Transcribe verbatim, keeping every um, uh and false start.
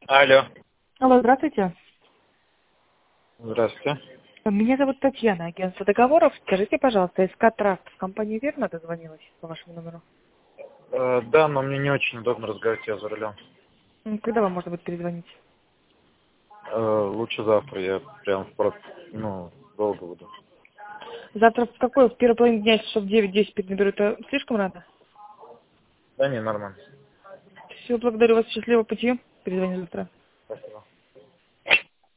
Алло. Алло, здравствуйте. Здравствуйте. Меня зовут Татьяна, агентство договоров. Скажите, пожалуйста, СК Тракт в компанию верно дозвонилась по вашему номеру? Э, да, но мне не очень удобно разговаривать, я за рулем. М, Когда вам можно будет перезвонить? Э, лучше завтра, я прям в про- ну, долго буду. Завтра в какой? В первой половине дня, часов девять-десять наберу. Это слишком рано? Да не, нормально. Все, благодарю вас. Счастливого пути. Перезвоню завтра. Спасибо.